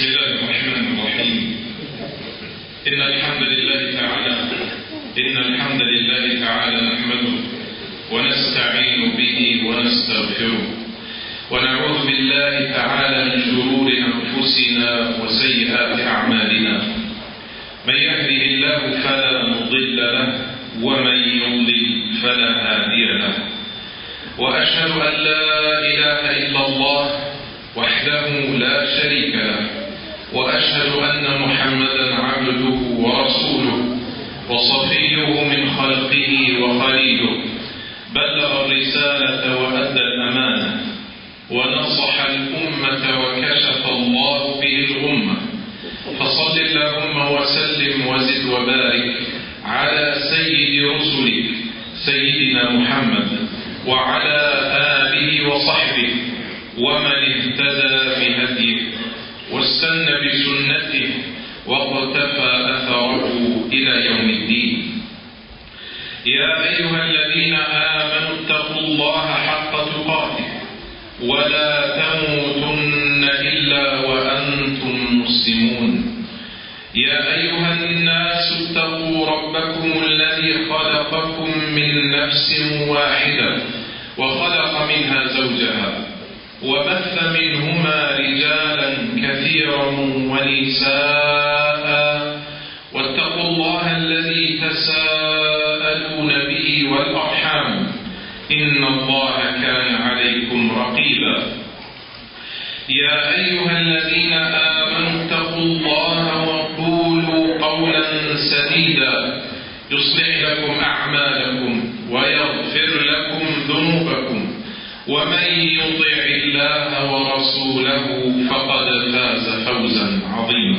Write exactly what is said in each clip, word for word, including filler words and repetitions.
الله الرحمن الرحيم. إن الحمد لله تعالى إن الحمد لله تعالى نحمده ونستعين به ونستغفره ونعوذ بالله تعالى من شرور أنفسنا وسيئات أعمالنا. من يهده الله فلا مضل له ومن يضلل فلا هادي له. وأشهد أن لا إله إلا الله وحده لا شريك له، وأشهد أن محمدا عبده ورسوله وصفيه من خلقه وخليله، بلغ الرسالة وأدى الأمانة ونصح الأمة وكشف الله به الغمة. فصل اللهم وسلم وزد وبارك على سيد رسلك سيدنا محمد وعلى آله وصحبه ومن اهتدى بهديه واستنى بسنته واقتفى أثره إلى يوم الدين. يا أيها الذين آمنوا اتقوا الله حق تقاته ولا تموتن إلا وأنتم مسلمون. يا أيها الناس اتقوا ربكم الذي خلقكم من نفس واحدة وخلق منها زوجها وبث منهما رجالا كثيرا ونساء، واتقوا الله الذي تساءلون به والأرحام إن الله كان عليكم رقيبا. يا أيها الذين آمنوا اتقوا الله وقولوا قولا سديدا يصلح لكم أعمالكم ويغفر لكم ذنوبكم، ومن يطع الله ورسوله فقد فاز فوزا عظيما.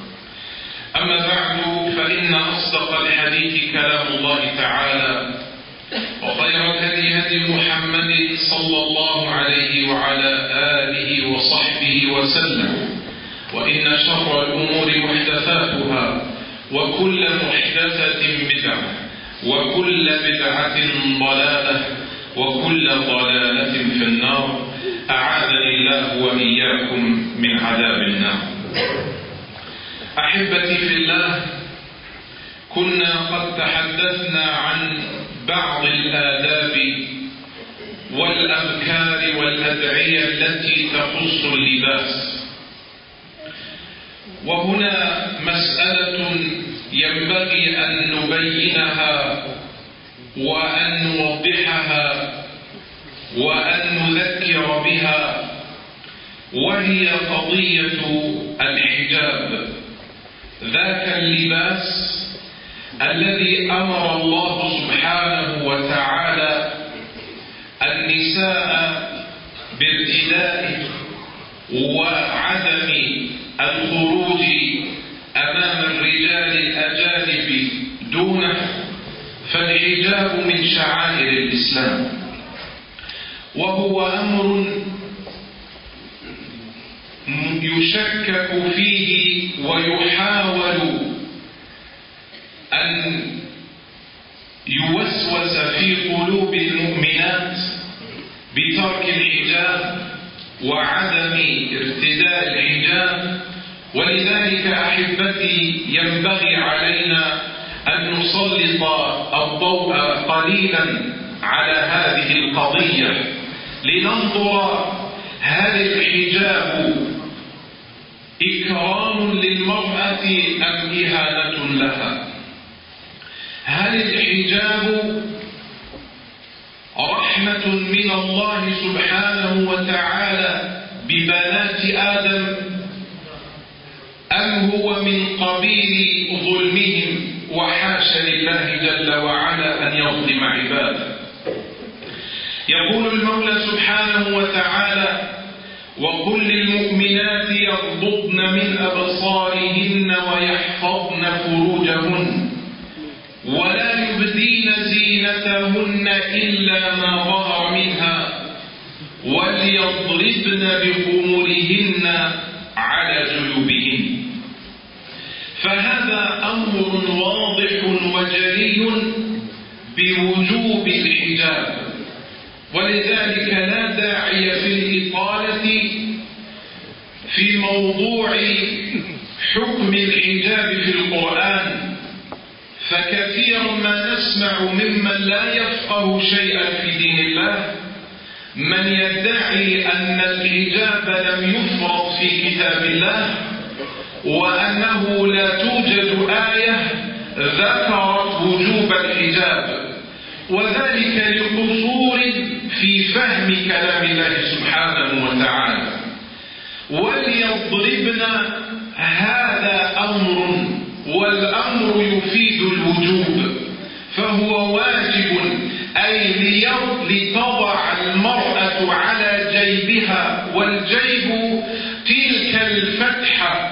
أما بعد، فإن أصدق الحديث كلام الله تعالى، وخير الهدي هدي محمد صلى الله عليه وعلى آله وصحبه وسلم، وإن شر الأمور محدثاتها، وكل محدثة بدعة، وكل بدعة ضلالة، وكل ضلالة في النار. أعاذني الله وإياكم من عذاب النار. أحبتي في الله، كنا قد تحدثنا عن بعض الآداب والأذكار والأدعية التي تخص اللباس، وهنا مسألة ينبغي أن نبينها وأن نوضحها وأن نذكر بها، وهي قضية الحجاب، ذاك اللباس الذي أمر الله سبحانه وتعالى النساء بارتدائه وعدم الخروج أمام الرجال الأجانب دونه. فالحجاب من شعائر الإسلام، وهو أمر يشكك فيه ويحاول أن يوسوس في قلوب المؤمنات بترك الحجاب وعدم ارتداء الحجاب. ولذلك أحبتي ينبغي علينا أن نسلط الضوء قليلا على هذه القضية، لننظر هل الحجاب إكرام للمرأة أم إهانة لها؟ هل الحجاب رحمة من الله سبحانه وتعالى ببنات آدم، أم هو من قبيل ظلمهم؟ وحاشا لله جل وعلا أن يظلم عباده. يقول المولى سبحانه وتعالى: وقل للمؤمنات يغضضن من أبصارهن ويحفظن فروجهن ولا يبدين زينتهن إلا ما ظهر منها وليضربن بخمرهن على جيوبهن. فهذا أمر واضح وجلي بوجوب الحجاب، ولذلك لا داعي في الإطالة في موضوع حكم الحجاب في القرآن، فكثيرا ما نسمع ممن لا يفقه شيئا في دين الله من يدعي أن الحجاب لم يفرض في كتاب الله، وأنه لا توجد آية ذكرت وجوب الحجاب، وذلك لقصور في فهم كلام الله سبحانه وتعالى. وليضربن هذا أمر، والأمر يفيد الوجوب، فهو واجب، أي لتضع المرأة على جيبها، والجيب تلك الفتحة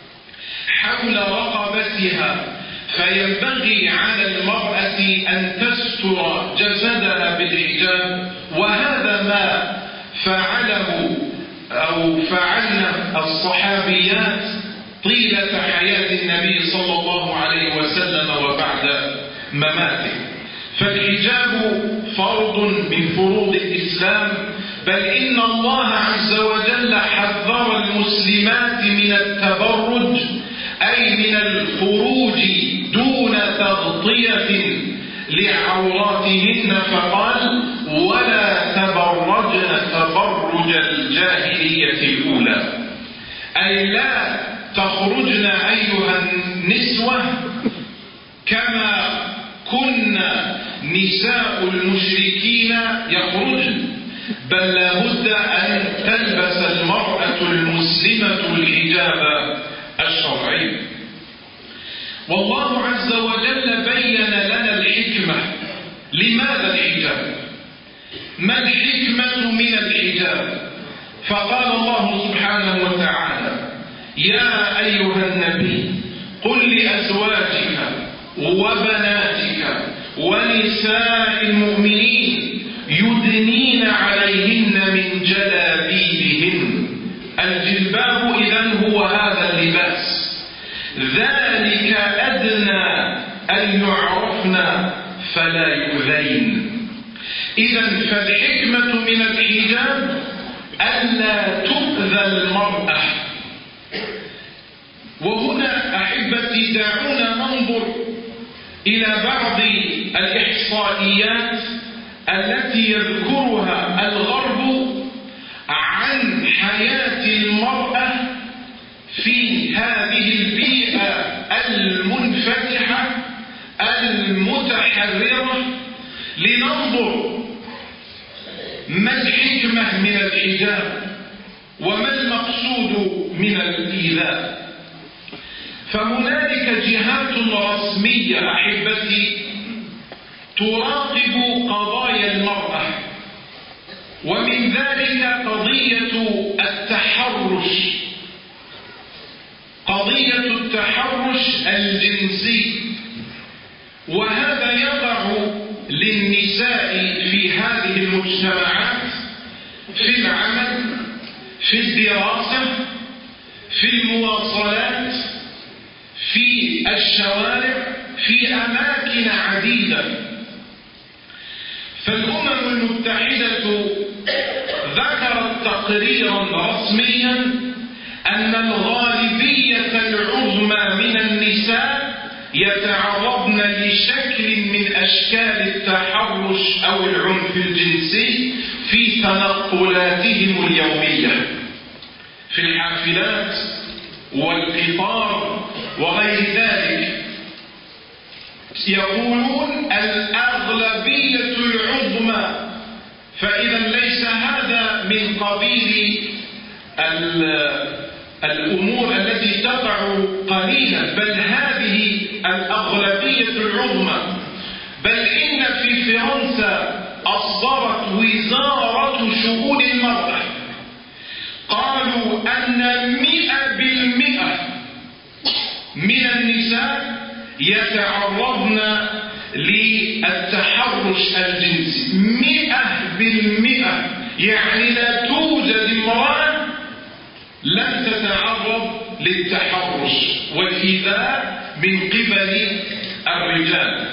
حول رقبتها، فينبغي على المرأة أن تستر جسدها بالحجاب، وهذا ما فعله أو فعلنا الصحابيات طيلة حياة النبي صلى الله عليه وسلم وبعد مماته. فالحجاب فرض من فروض الإسلام، بل إن الله عز وجل حذر المسلمات من التبرج، أي من الخروج دون تغطية لعوراتهن، فقال: ولا تبرجن تبرج الجاهلية الأولى، أي لا تخرجن أيها النسوة كما كن نساء المشركين يخرجن، بل لا بد أن تلبس المرأة المسلمة الحجاب الشرعي. والله عز وجل بين لنا الحكمة. لماذا الحجاب؟ ما الحكمة من الحجاب؟ فقال الله سبحانه وتعالى: يا أيها النبي قل لأزواجك وبناتك ونساء المؤمنين يدنين عليهن من جلابيبهن. الجلباب إذن هو هذا اللباس، ذلك أدنى أن يعرفن فلا يؤذين. إذن فالحكمة من الحجاب ألا تؤذى المرأة. وهنا أحبتي دعونا ننظر إلى بعض الإحصائيات التي يذكرها الغرب عن حياة المرأة في هذه البيئة المنفتحة المتحررة، لننظر ما الحكمة من الحجاب وما المقصود من الإيذاء. فهنالك جهات رسمية أحبتي تراقب قضايا المرأة، ومن ذلك قضية التحرش، قضية التحرش الجنسي، وهذا يضع للنساء في هذه المجتمعات في العمل، في الدراسة، في المواصلات، في الشوارع، في أماكن عديدة. فالأمم المتحدة ذكرت تقريرا رسميا أن الغالبية العظمى من النساء يتعرضن لشكل من أشكال التحرش أو العنف الجنسي في تنقلاتهم اليومية، في الحافلات والقطار وغير ذلك. يقولون الأغلبية العظمى، فإذا ليس هذا من قبيل الأمور التي تقع قليلا، بل هذه الأغلبية العظمى. بل إن في فرنسا أصدرت وزارة شؤون المرأة قالوا أن مئة بالمئة من النساء يتعرضن للتحرش الجنسي. مئة بالمئة، يعني لا توجد امرأة لم تتعرض للتحرش والإيذاء من قبل الرجال.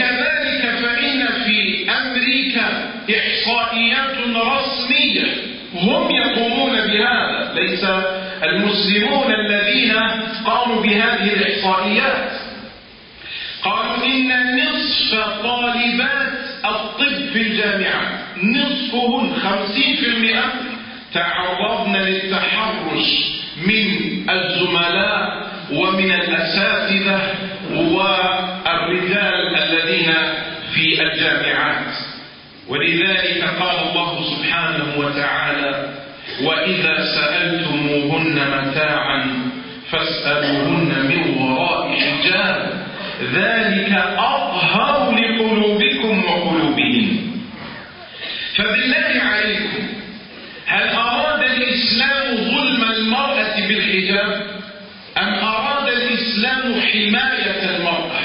وكذلك فإن في أمريكا إحصائيات رسمية هم يقومون بهذا، ليس المسلمون الذين قاموا بهذه الإحصائيات. قالوا إن نصف طالبات الطب في الجامعة، نصفهن خمسين في المئة تعرضن للتحرش من الزملاء ومن الأساتذة والرجال الذين في الجامعات. ولذلك قال الله سبحانه وتعالى: وإذا سألتموهن متاعا فاسألوهن من وراء حجاب ذلك أطهر لقلوبكم وقلوبهم. فبالله عليكم، هل أراد الإسلام ظلم المرأة بالحجاب أم أراد الإسلام حماية المرأة؟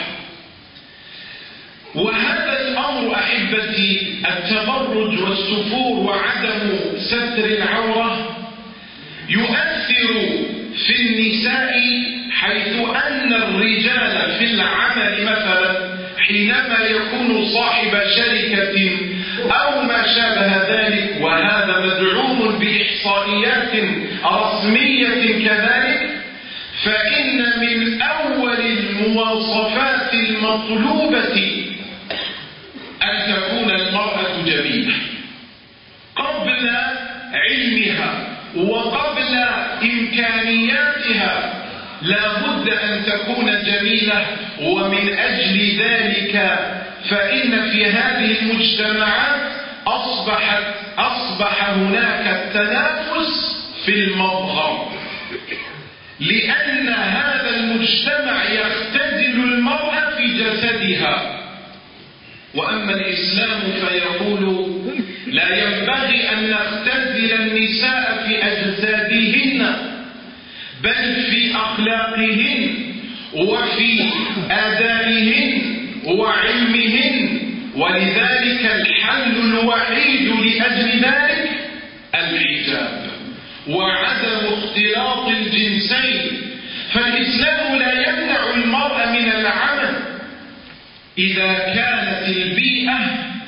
وهذا الأمر أحبتي، التبرج والسفور وعدم ستر العورة، يؤثر في النساء، حيث أن الرجال في العمل مثلا حينما يكون صاحب شركة أو ما شابه ذلك، وهذا مدعوم بإحصائيات رسمية كذلك، فإن من أول المواصفات المطلوبة أن تكون المرأة جميلة قبل علمها وقبل إمكانياتها، لا بد أن تكون جميلة. ومن أجل ذلك فإن في هذه المجتمعات أصبحت أصبح هناك التنافس في المظهر، لأن هذا المجتمع يختزل المرأة في جسدها. وأما الإسلام فيقول: لا ينبغي أن نختزل النساء في أجسادهن، بل في أخلاقهن وفي آدابهن وعلمهن. ولذلك الحل الوحيد لأجل ذلك الحجاب وعدم اختلاط الجنسين. فالإسلام لا يمنع المرأة من العمل إذا كانت البيئة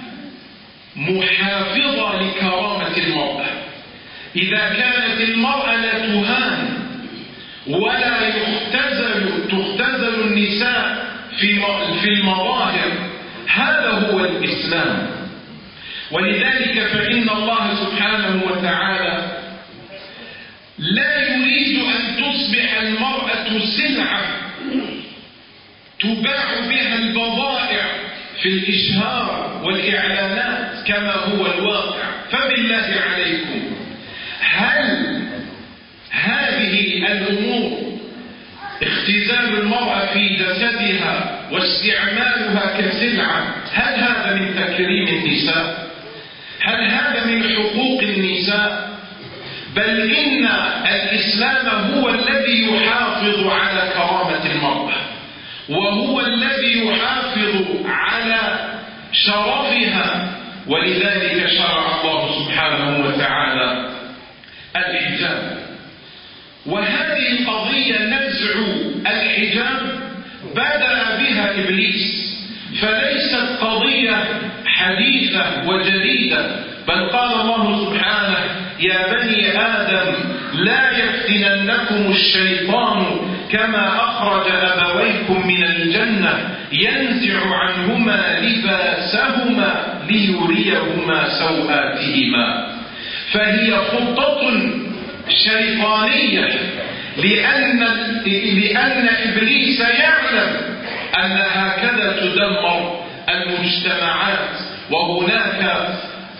محافظة لكرامة المرأة، إذا كانت المرأة لا تهان ولا يختزل تختزل النساء في في المظاهر. هذا هو الإسلام. ولذلك فإن الله سبحانه وتعالى لا يريد أن تصبح المرأة سلعة تباع بها البضائع في الإشهار والإعلانات كما هو الواقع. فبالله عليكم، هل هذه الأمور، اختزال المرأة في جسدها واستعمالها كسلعة، هل هذا من تكريم النساء؟ هل هذا من حقوق النساء؟ بل إن الإسلام هو الذي يحافظ على كرامة المرأة، وهو الذي يحافظ على شرفها. ولذلك شرع الله سبحانه وتعالى الحجاب. وهذه القضية، نزع الحجاب، بدأ بها إبليس، فليست قضية حديثة وجديدة، بل قال الله سبحانه: يا بني آدم لا يفتننكم الشيطان كما أخرج أبويكم من الجنة ينزع عنهما لباسهما ليريهما سوآتهما. فهي خطة شيطانية، لأن, لأن إبليس يعلم أن هكذا تدمر المجتمعات، وهناك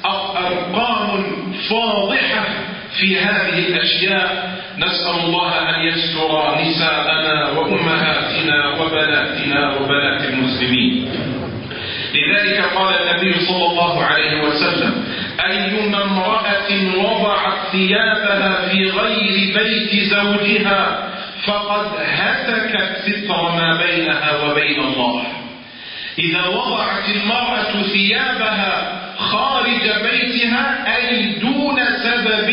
أرقام فاضحة في هذه الأشياء. نسأل الله أن يستر نساءنا وأمهاتنا وبناتنا وبنات المسلمين. لذلك قال النبي صلى الله عليه وسلم: أيما امرأة وضعت ثيابها في غير بيت زوجها فقد هتكت ستر ما بينها وبين الله. إذا وضعت المرأة ثيابها خارج بيتها، أي دون سبب،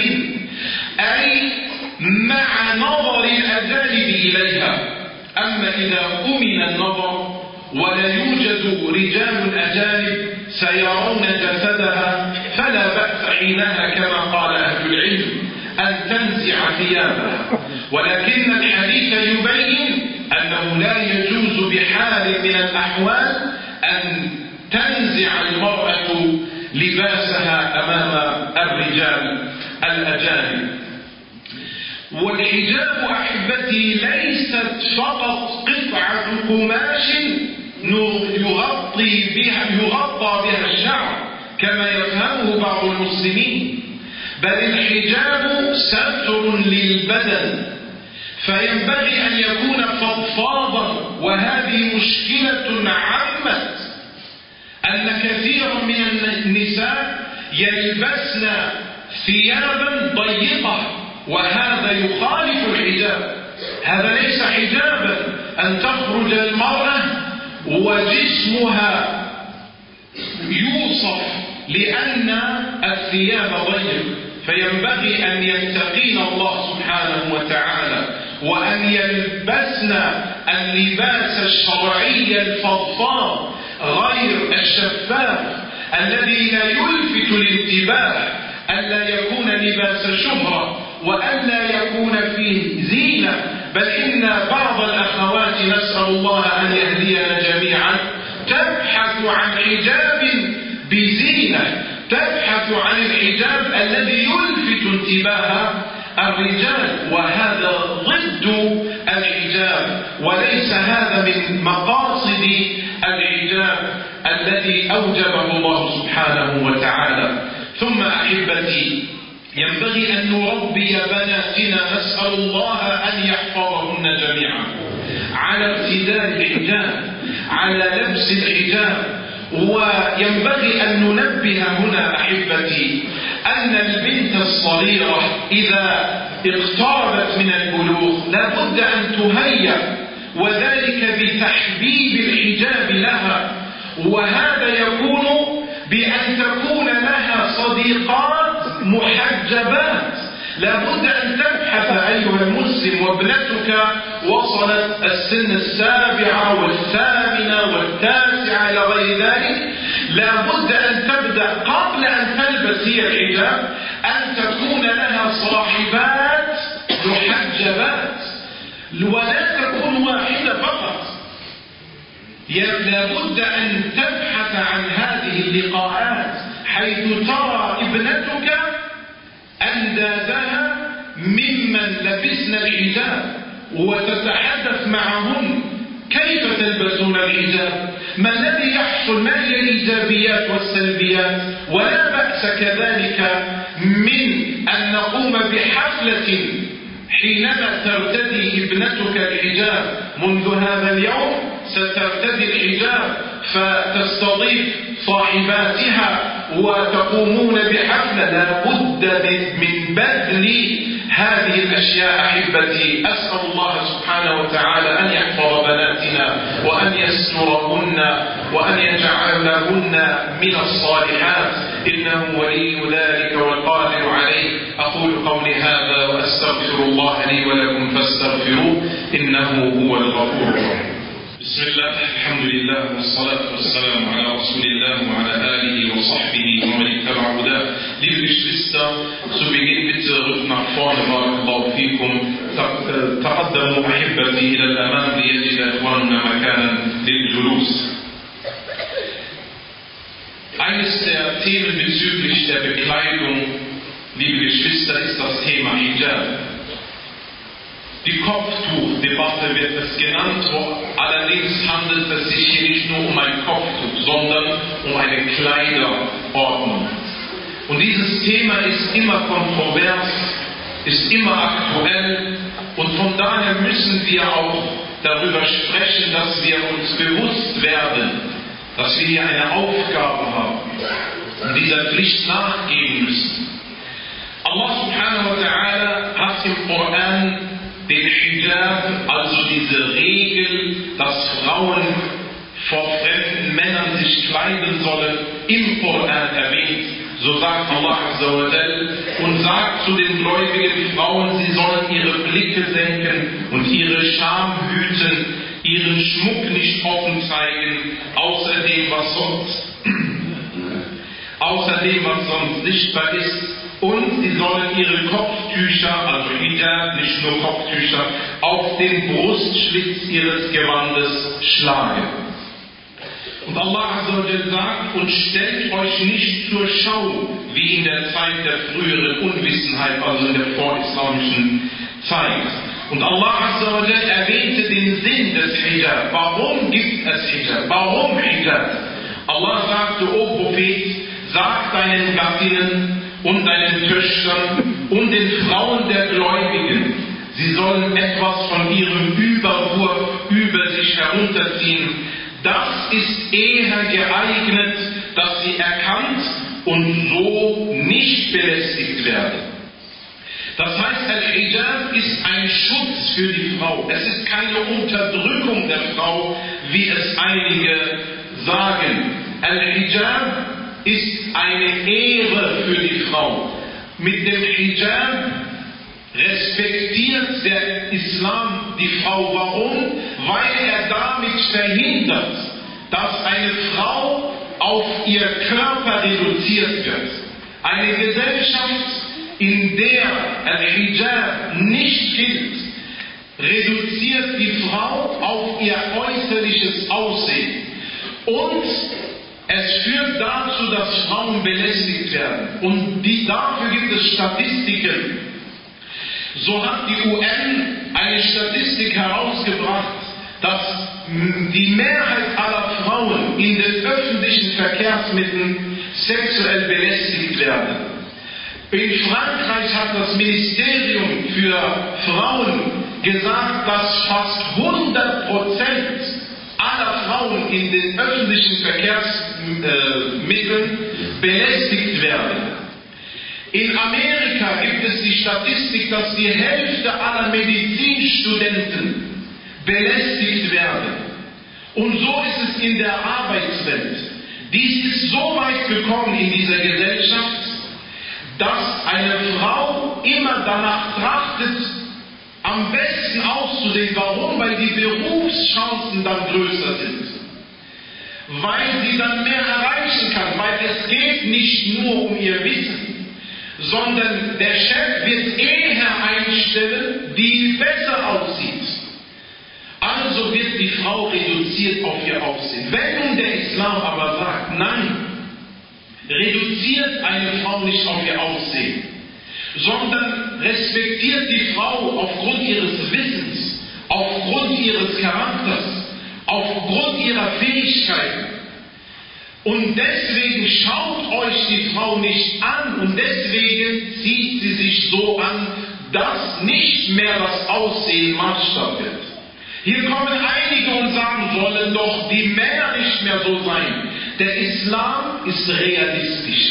أي مع نظر الأجانب إليها. أما إذا أمن النظر ولا يوجد رجال أجانب سيرون جسدها فلا بأس حينها، كما قال أهل العلم أن تنزع ثيابها، ولكن الحديث يبين أنه لا يجوز بحال من الأحوال أن تنزع المرأة لباسها أمام الرجال الأجانب. والحجاب أحبتي ليست فقط قطعة قماش يغطي بها يغطى بها الشعر كما يفهمه بعض المسلمين، بل الحجاب ستر للبدن، فينبغي أن يكون فضفاضا. وهذه مشكلة عامة، أن كثيرا من النساء يلبسن ثيابا ضيقة، وهذا يخالف الحجاب. هذا ليس حجابا أن تخرج المرأة وجسمها يوصف لأن الثياب ضيق، فينبغي أن يتقين الله سبحانه وتعالى وأن يلبسن اللباس الشرعي الفضفاض غير الشفاف الذي لا يلفت الانتباه، ألا يكون لباس شهرة وألا يكون فيه زينة. بل إن بعض الأخوات نسأل الله أن يهدينا جميعا تبحث عن حجاب بزينة، تبحث عن الحجاب الذي يلفت انتباه الرجال، وهذا ضد الحجاب، وليس هذا من مقاصد الحجاب الذي أوجبه الله سبحانه وتعالى. ثم أحبتي ينبغي أن نربي بناتنا، نسأل الله أن يحفظهن جميعا على ارتداء الحجاب، على لبس الحجاب. وينبغي أن ننبه هنا أحبتي أن البنت الصغيرة إذا اقتربت من البلوغ لا بد أن تهيأ، وذلك بتحبيب الحجاب لها، وهذا يكون بأن تكون لها صديقات محجبات. لا بد أن تبحث أيها المسلم، وابنتك وصلت السن السابعة والثامنة والتاسعة إلى غير ذلك، لا بد أن تبدأ قبل أن تلبس هي الحجاب أن تكون لها صاحبات محجبات، ولا تكون واحدة فقط. لا بد أن تبحث عن هذه اللقاءات حيث ترى ابنتك أندادها ممن لبسن الحجاب، وتتحدث معهم كيف تلبسون الحجاب، ما الذي يحصل، ما هي الإيجابيات والسلبيات. ولا بأس كذلك من أن نقوم بحفلة حينما ترتدي ابنتك الحجاب. منذ هذا اليوم سترتدي الحجاب فتستضيف صاحباتها وتقومون بحفلة. لا بد من بذل هذه الأشياء أحبتي. أسأل الله سبحانه وتعالى أن يحفظ بناتنا وأن يسترهن وأن يجعلهن من الصالحات، إنه ولي ذلك والقادر عليه. أقول قولي هذا وأستغفر الله لي ولكم فاستغفروه إنه هو الغفور الرحيم. بسم الله، الحمد لله والصلاة والسلام على رسول الله وعلى آله وصحبه ومن اتبع هداه. Liebe Geschwister, zu Beginn bitte rückt nach vorne, barakallahu fikum. تقدموا أحبتي إلى الأمام ليجد إخواننا مكانا للجلوس. Eines der Themen bezüglich der Bekleidung, liebe Geschwister, ist das Thema Hijab. Die Kopftuchdebatte wird es genannt, wo allerdings handelt es sich hier nicht nur um ein Kopftuch, sondern um eine Kleiderordnung. Und dieses Thema ist immer kontrovers, ist immer aktuell, und von daher müssen wir auch darüber sprechen, dass wir uns bewusst werden, dass wir hier eine Aufgabe haben und dieser Pflicht nachgehen müssen. Allah subhanahu wa ta'ala hat im Koran den Hijab, also diese Regel, dass Frauen vor fremden Männern sich kleiden sollen, im Koran erwähnt. So sagt Allah Azza wa Jal und sagt zu den gläubigen Frauen, sie sollen ihre Blicke senken und ihre Scham hüten, ihren Schmuck nicht offen zeigen, außer dem, was sonst, außer dem, was sonst sichtbar ist, Und sie sollen ihre Kopftücher, also Hijab, nicht nur Kopftücher, auf den Brustschlitz ihres Gewandes schlagen. Und Allah Azza wa Jalla sagt, und stellt euch nicht zur Schau, wie in der Zeit der früheren Unwissenheit, also in der vorislamischen Zeit. Und Allah Azza wa Jalla erwähnte den Sinn des Hijab. Warum gibt es Hijab? Warum Hijab? Allah sagte, o Prophet, sag deinen Gattinnen und deinen Töchtern und den Frauen der Gläubigen, sie sollen etwas von ihrem Überwurf über sich herunterziehen. Das ist eher geeignet, dass sie erkannt und so nicht belästigt werden. Das heißt, Al-Hijab ist ein Schutz für die Frau. Es ist keine Unterdrückung der Frau, wie es einige sagen. Al-Hijab ist eine Ehre für die Frau. Mit dem Hijab respektiert der Islam die Frau. Warum? Weil er damit verhindert, dass eine Frau auf ihr Körper reduziert wird. Eine Gesellschaft, in der Al-Hijab nicht gilt, reduziert die Frau auf ihr äußerliches Aussehen. Und es führt dazu, dass Frauen belästigt werden. Und die, dafür gibt es Statistiken. So hat die U N eine Statistik herausgebracht, dass die Mehrheit aller Frauen in den öffentlichen Verkehrsmitteln sexuell belästigt werden. In Frankreich hat das Ministerium für Frauen gesagt, dass fast hundert Prozent aller Frauen in den öffentlichen Verkehrsmitteln belästigt werden. In Amerika gibt es die Statistik, dass die Hälfte aller Medizinstudenten belästigt werden. Und so ist es in der Arbeitswelt. Dies ist so weit gekommen in dieser Gesellschaft, dass eine Frau immer danach trachtet, am besten auszusehen. Warum? Weil die Berufschancen dann größer sind. Weil sie dann mehr erreichen kann. Weil es geht nicht nur um ihr Wissen, sondern der Chef wird eher einstellen, die besser aussieht. Also wird die Frau reduziert auf ihr Aussehen. Wenn nun der Islam aber sagt, nein, reduziert eine Frau nicht auf ihr Aussehen, sondern respektiert die Frau aufgrund ihres Wissens, aufgrund ihres Charakters, aufgrund ihrer Fähigkeiten. Und deswegen schaut euch die Frau nicht an und deswegen zieht sie sich so an, dass nicht mehr das Aussehen Maßstab wird. Hier kommen einige und sagen, sollen doch die Männer nicht mehr so sein. Der Islam ist realistisch.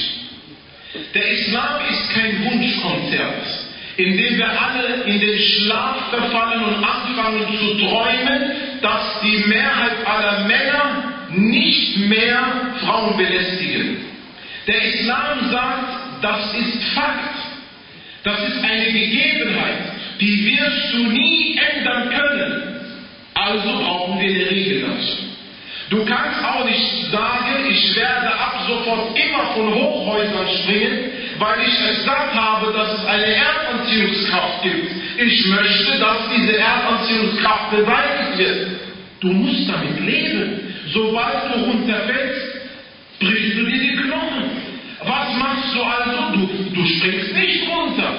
Der Islam ist kein Wunschkonzert, in dem wir alle in den Schlaf verfallen und anfangen zu träumen, dass die Mehrheit aller Männer nicht mehr Frauen belästigen. Der Islam sagt, das ist Fakt. Das ist eine Gegebenheit, die wirst du nie ändern können. Also brauchen wir eine Regel dazu. Du kannst auch nicht sagen, ich werde ab sofort immer von Hochhäusern springen, weil ich es satt habe, dass es eine Erdanziehungskraft gibt. Ich möchte, dass diese Erdanziehungskraft beseitigt wird. Du musst damit leben. Sobald du runterfällst, brichst du dir die Knochen. Was machst du also? Du, du springst nicht runter.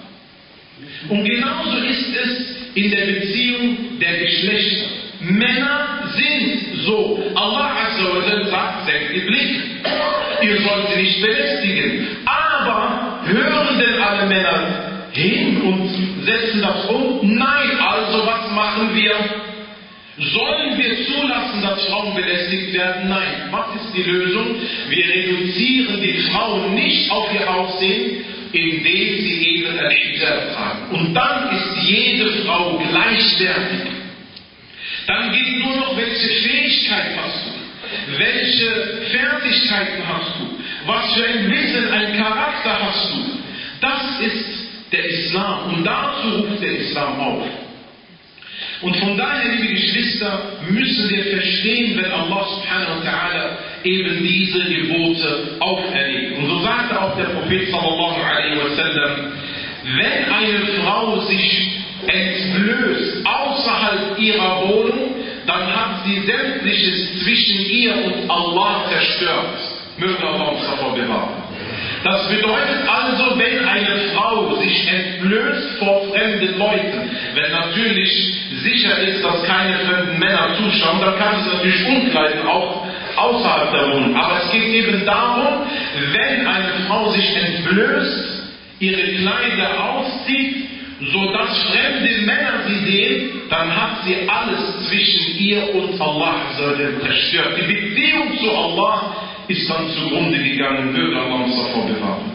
Und genauso ist es in der Beziehung der Geschlechter. Männer sind so. Allah Azza wa Jalla sagt, senkt die Blicke. Ihr sollt sie nicht belästigen. Aber hören denn alle Männer hin und setzen das um? Nein, also was machen wir? Sollen wir zulassen, dass Frauen belästigt werden? Nein. Was ist die Lösung? Wir reduzieren die Frauen nicht auf ihr Aussehen, indem sie eben ein Hijab tragen. Und dann ist jede Frau gleichwertig. Dann geht nur noch, welche Fähigkeit hast du? Welche Fertigkeiten hast du? Was für ein Wissen, ein Charakter hast du? Das ist der Islam. Und dazu ruft der Islam auf. Und von daher, liebe Geschwister, müssen wir verstehen, wenn Allah subhanahu wa ta'ala eben diese Gebote auferlegt. Und so sagte auch der Prophet sallallahu alaihi wasallam, wenn eine Frau sich entblößt außerhalb ihrer Wohnung, dann hat sie sämtliches zwischen ihr und Allah zerstört. Möge Allah uns davor bewahren. Das bedeutet also, wenn eine Frau sich entblößt vor fremden Leuten, wenn natürlich sicher ist, dass keine fremden Männer zuschauen, dann kann es natürlich umkleiden, auch außerhalb der Wohnung. Aber es geht eben darum, wenn eine Frau sich entblößt, ihre Kleider auszieht, sodass fremde Männer sie sehen, dann hat sie alles zwischen ihr und Allah zerstört. Die Beziehung zu Allah ist dann zugrunde gegangen, möge Allah uns davor bewahren.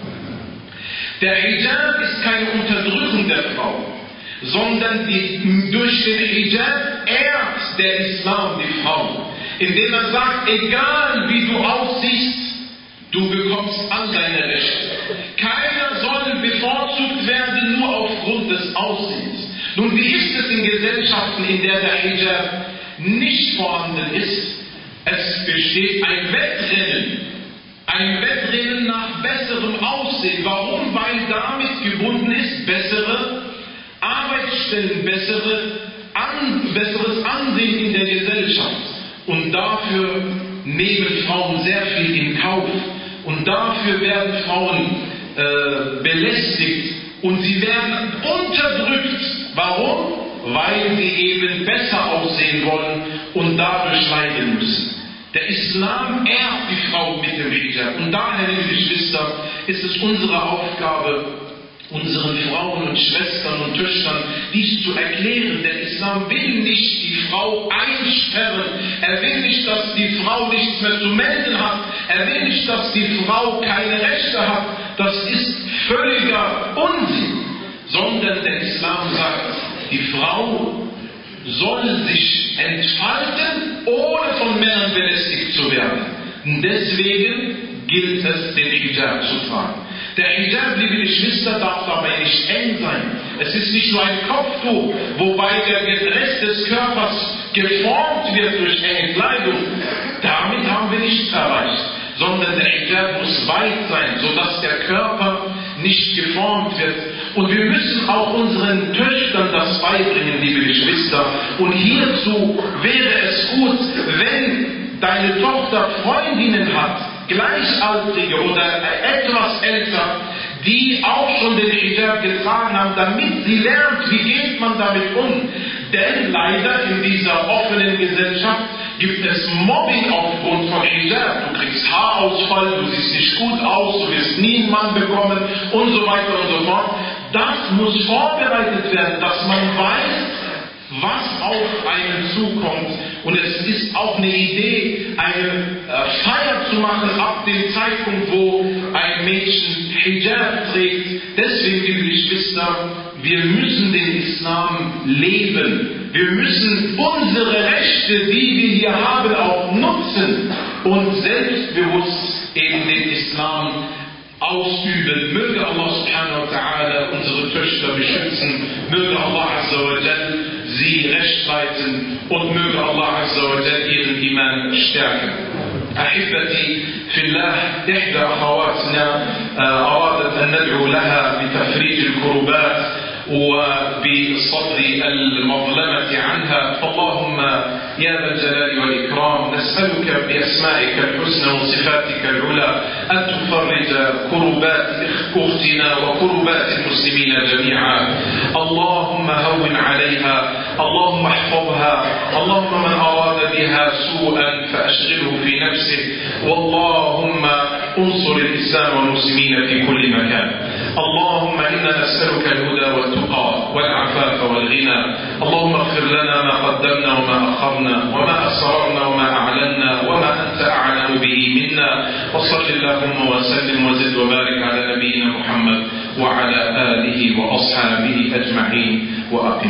Der Hijab ist keine Unterdrückung der Frau, sondern die, durch den Hijab ehrt der Islam die Frau, indem er sagt, egal wie du aussiehst, du bekommst all deine Rechte. Keiner soll bevorzugt werden nur aufgrund des Aussehens. Nun, wie ist es in Gesellschaften, in der der Hijab nicht vorhanden ist? Es besteht ein Wettrennen, ein Wettrennen nach besserem Aussehen. Warum? Weil damit gebunden ist bessere Arbeitsstellen, bessere an, besseres Ansehen in der Gesellschaft. Und dafür nehmen Frauen sehr viel in Kauf. Und dafür werden Frauen äh, belästigt und sie werden unterdrückt. Warum? Weil sie eben besser aussehen wollen und dadurch leiden müssen. Der Islam ehrt die Frau mit dem Hijab. Und daher, liebe Geschwister, ist es unsere Aufgabe, unseren Frauen und Schwestern und Töchtern dies zu erklären. Der Islam will nicht die Frau einsperren. Er will nicht, dass die Frau nichts mehr zu melden hat. Er will nicht, dass die Frau keine Rechte hat. Das ist völliger Unsinn. Sondern der Islam sagt, die Frau soll sich entfalten, ohne von Männern belästigt zu werden. Und deswegen gilt es, den Hijab zu tragen. Der Hijab, liebe Geschwister, darf dabei nicht eng sein. Es ist nicht nur ein Kopftuch, wobei der Rest des Körpers geformt wird durch enge Kleidung. Damit haben wir nichts erreicht. Sondern der Hijab muss weit sein, sodass der Körper nicht geformt wird. Und wir müssen auch unseren Töchtern das beibringen, liebe Geschwister. Und hierzu wäre es gut, wenn deine Tochter Freundinnen hat, Gleichaltrige oder etwas älter, die auch schon den Hijab getragen haben, damit sie lernt, wie geht man damit um. Denn leider in dieser offenen Gesellschaft gibt es Mobbing aufgrund von Hijab. Du kriegst Haarausfall, du siehst nicht gut aus, du wirst nie einen Mann bekommen und so weiter und so fort. Das muss vorbereitet werden, dass man weiß, was auf einen zukommt. Und es ist auch eine Idee, eine äh, Feier zu machen ab dem Zeitpunkt, wo ein Mädchen Hijab trägt. Deswegen, liebe Geschwister, wir müssen den Islam leben. Wir müssen unsere Rechte, die wir hier haben, auch nutzen und selbstbewusst eben den Islam ausüben. Möge Allah subhanahu wa ta'ala unsere Töchter beschützen. Möge Allah azza wa jal sie recht leiten und möge Allah azza wa jal ihren Iman stärken. أحبتي في الله، إحدى أخواتنا أرادت أن ندعو لها بتفريج الكربات وبصد المظلمة عنها. اللهم يا ذا الجلال والإكرام، نسألك بأسمائك الحسنى وصفاتك العلى أن تفرج كربات أختنا وكربات المسلمين جميعا. اللهم هون عليها، اللهم احفظها، اللهم من أراد بها سوءا فأشغله في نفسه، واللهم انصر الإسلام والمسلمين في كل مكان. اللهم إنا نسألك الهدى والتقى والعفاف والغنى. اللهم اغفر لنا ما قدمنا وما أخرنا وما أسررنا وما أعلنا وما أنت أعلم به منا. وصل اللهم وسلم وزد وبارك على نبينا محمد وعلى آله وأصحابه أجمعين وأقم